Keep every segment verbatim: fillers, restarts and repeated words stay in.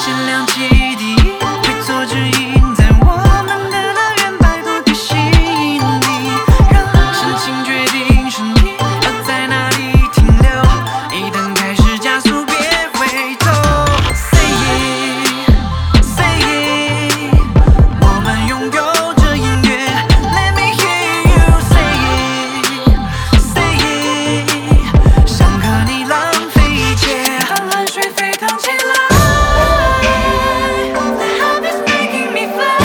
限量基地，会做指引，在我们的乐园摆脱地心引力，让深情决定身体要在哪里停留。一旦开始加速，别回头。Say it, say it， 我们拥有着音乐。Let me hear you say it, say it， 想和你浪费一切，和汗水沸腾起来。The habit's making me fly，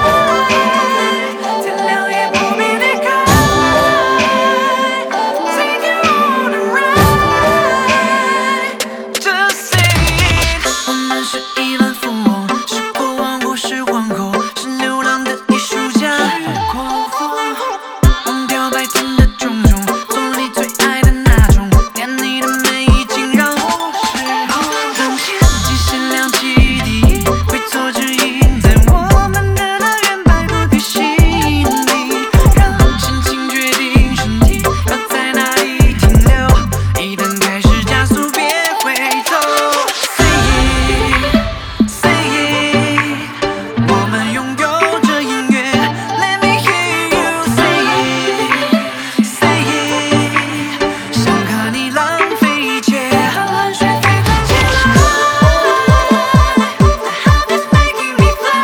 天亮也不必离开。Take you on a ride， just say it。我们是亿万富翁，是国王或是皇后，是流浪的艺术家，是狂风，忘掉白天的种种，做你最爱的那种，连你的美已经让我失控。当天极限量基地，会做指引，在我们的乐园摆脱地心引力，让心情决定身体要在哪里停留。一旦开始加速，别回头。Say it, say it， 我们拥有着音乐。Let me hear you say it, say it， 想和你浪费一切，和汗水沸腾起来。The habit's making me fly，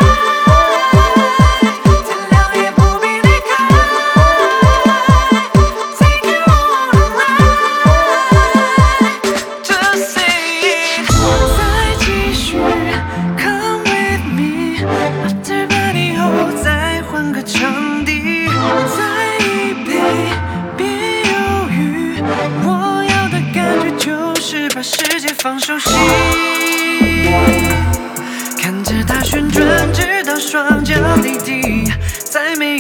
天亮也不必离开。Take you on a ride， just say it。再继续 ，Come with me，After party 后再换个场地，再一杯，别犹豫，我要的感觉就是把世界放手心，看着它旋转，直到双脚离地，在每